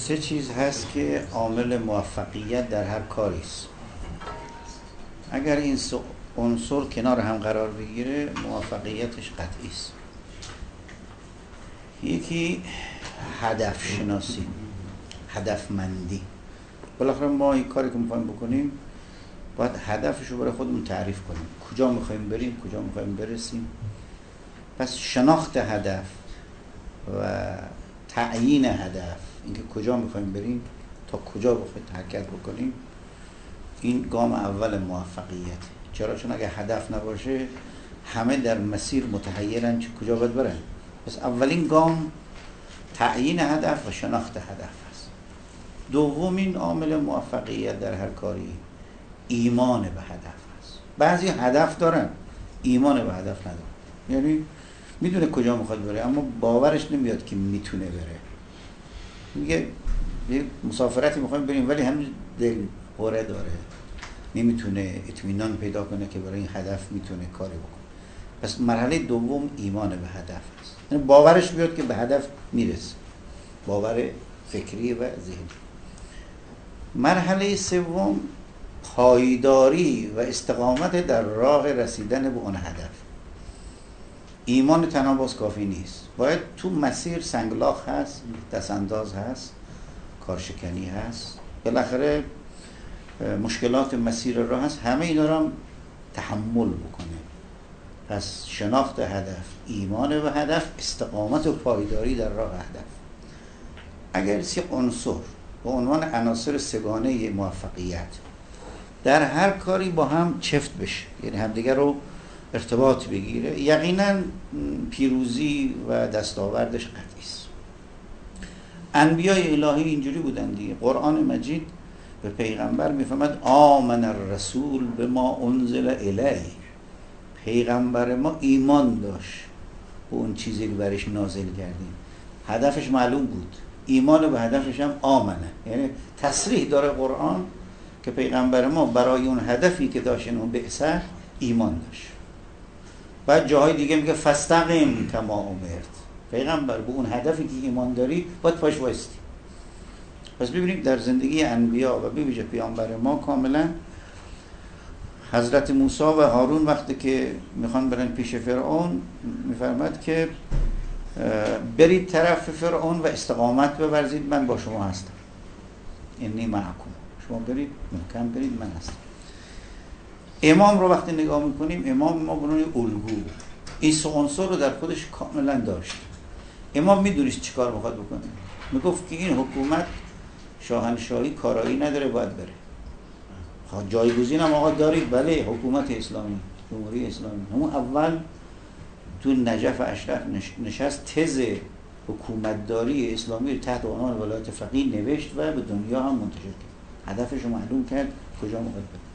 سه چیز هست که عامل موفقیت در هر کاری است. اگر این سه عنصر کنار هم قرار بگیره موفقیتش قطعی است. یکی هدف شناسی، هدفمندی. بالاخره ما این کاری که میخوایم بکنیم باید هدفش رو برای خودمون تعریف کنیم، کجا میخوایم بریم، کجا میخوایم برسیم. پس شناخت هدف و تعیین هدف، اینکه کجا میخوایم بریم، تا کجا بخوایم حرکت بکنیم، این گام اول موفقیت. چرا؟ چون اگه هدف نباشه همه در مسیر متحیرن چه کجا باید برن. پس اولین گام تعیین هدف و شناخت هدف است. دومین عامل موفقیت در هر کاری ایمان به هدف است. بعضی هدف دارن ایمان به هدف ندارن، یعنی میدونه کجا میخواد بره اما باورش نمیاد که میتونه بره. میگه یه مسافرتی میخوایم بریم ولی هنوز دل هوره داره، نمیتونه اطمینان پیدا کنه که برای این هدف میتونه کاری بکنه. پس مرحله دوم ایمان به هدف است، یعنی باورش بیاد که به هدف میرسه، باور فکری و ذهنی. مرحله سوم پایداری و استقامت در راه رسیدن به اون هدف. ایمان تنها باز کافی نیست، باید تو مسیر سنگلاخ هست، دستانداز هست، کارشکنی هست، بالاخره مشکلات مسیر راه هست، همه اینا رو هم تحمل بکنه. پس شناخت هدف، ایمان به هدف، استقامت و پایداری در راه هدف. اگر سه عنصر به عنوان عناصر سگانه موفقیت در هر کاری با هم چفت بشه، یعنی همدیگر رو ارتباط بگیره، یقینا پیروزی و دستاوردش قطعی است. انبیای الهی اینجوری بودن دیگه. قرآن مجید به پیغمبر میفهمد آمن الرسول به ما انزل الیه. پیغمبر ما ایمان داشت به اون چیزی که برش نازل کردیم، هدفش معلوم بود، ایمان به هدفش هم آمنه، یعنی تصریح داره قرآن که پیغمبر ما برای اون هدفی که داشت اون بعثت ایمان داشت. بعد جاهای دیگه میگه فاستقم کما امرت. پیغمبر به اون هدفی که ایمان داری باید پاش وایستی. پس ببینید در زندگی انبیا و به ویژه پیامبر ما کاملا حضرت موسی و هارون وقتی که میخوان برن پیش فرعون میفرماد که برید طرف فرعون و استقامت بورزید، من با شما هستم، انی معکم، شما برید محکم برید، من هستم. امام رو وقتی نگاه میکنیم، امام ما برای الگو این سه عنصر رو در خودش کاملا داشت. امام میدونست چیکار میخواد بکنه، میگفت که این حکومت شاهنشاهی کارایی نداره، باید بره. جایگزین هم آقا دارید، بله، حکومت اسلامی، جمهوری اسلامی. همون اول تو نجف اشرف نشست تز حکومتداری اسلامی تحت عنوان ولایت فقیه نوشت و به دنیا هم منتشر کرد. هدفش رو معلوم کرد، کجا میخواد بره.